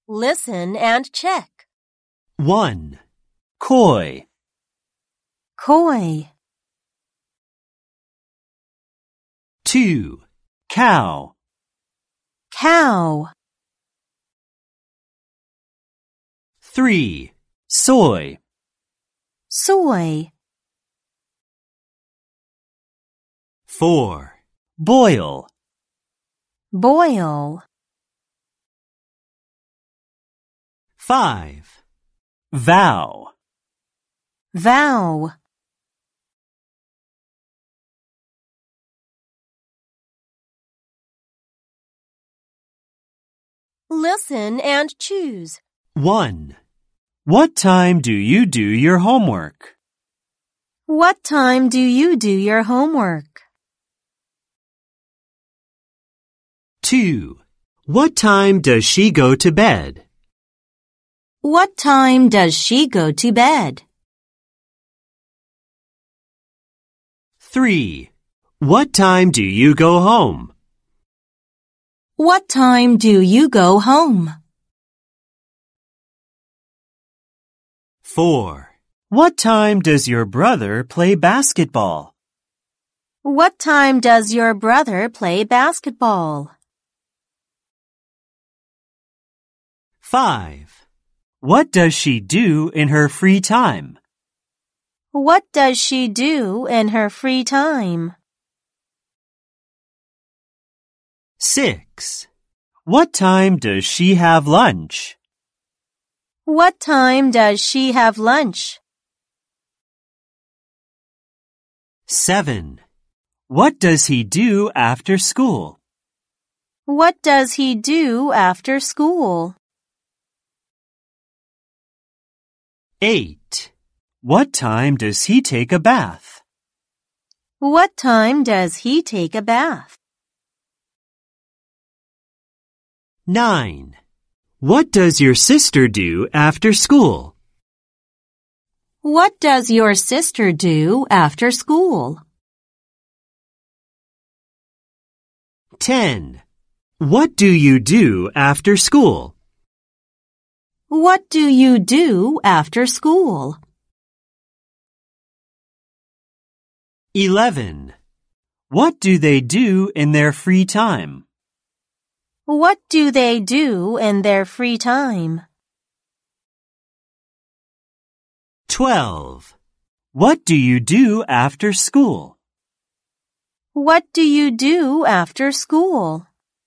Listen and check. 1. Koi. Koi. 2. Cow. Cow. 3. Soy. Soy. 4. Boil. Boil. 5. Vow. Vow. Listen and choose. 1. What time do you do your homework? What time do you do your homework? 2. What time does she go to bed? What time does she go to bed? 3. What time do you go home? What time do you go home? 4. What time does your brother play basketball? What time does your brother play basketball? 5. What does she do in her free time? What does she do in her free time? 6. What time does she have lunch? What time does she have lunch? 7. What does he do after school? What does he do after school? 8. What time does he take a bath? What time does he take a bath? 9. What does your sister do after school? What does your sister do after school? 10. What do you do after school? What do you do after school? 11. What do they do in their free time? What do they do in their free time? 12. What do you do after school? What do you do after school?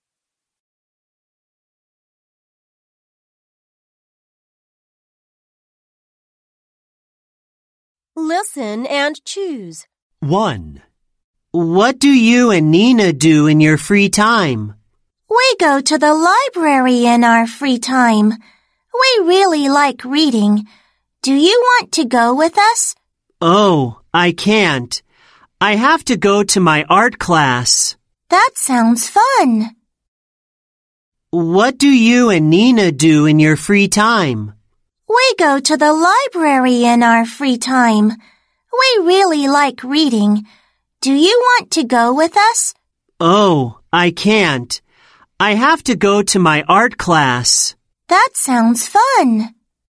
Listen and choose. 1. What do you and Nina do in your free time? We go to the library in our free time. We really like reading. Do you want to go with us? Oh, I can't. I have to go to my art class. That sounds fun. What do you and Nina do in your free time? We go to the library in our free time. We really like reading. Do you want to go with us? Oh, I can't. I have to go to my art class. That sounds fun.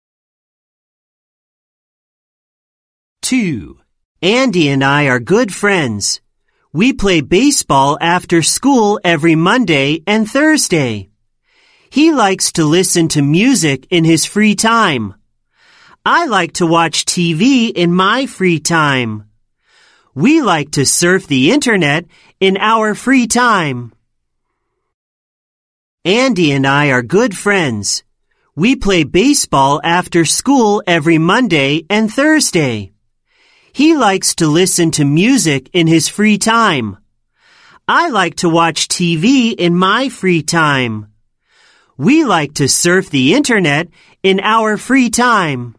2. Andy and I are good friends. We play baseball after school every Monday and Thursday. He likes to listen to music in his free time. I like to watch TV in my free time. We like to surf the internet in our free time. Andy and I are good friends. We play baseball after school every Monday and Thursday. He likes to listen to music in his free time. I like to watch TV in my free time. We like to surf the internet in our free time.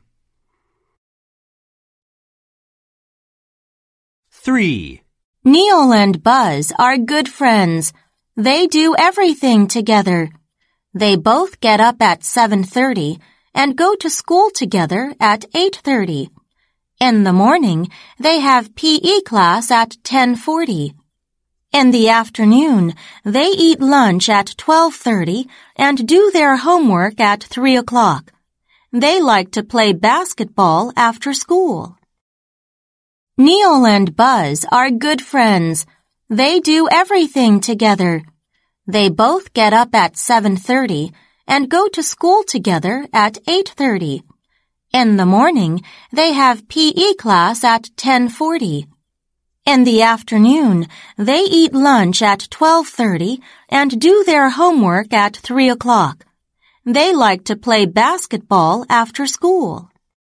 3. Neil and Buzz are good friends. They do everything together. They both get up at 7:30 and go to school together at 8:30. In the morning, they have PE class at 10:40. In the afternoon, they eat lunch at 12:30 and do their homework at 3 o'clock. They like to play basketball after school. Neil and Buzz are good friends. They do everything together. They both get up at 7:30 and go to school together at 8:30. In the morning, they have PE class at 10:40. In the afternoon, they eat lunch at 12:30 and do their homework at 3 o'clock. They like to play basketball after school.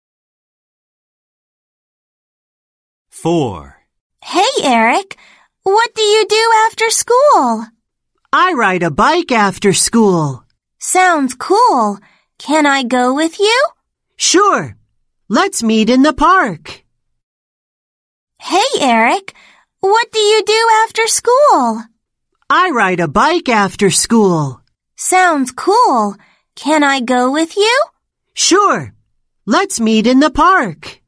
4. Hey, Eric, what do you do after school? I ride a bike after school. Sounds cool. Can I go with you? Sure. Let's meet in the park. Hey, Eric, what do you do after school? I ride a bike after school. Sounds cool. Can I go with you? Sure. Let's meet in the park.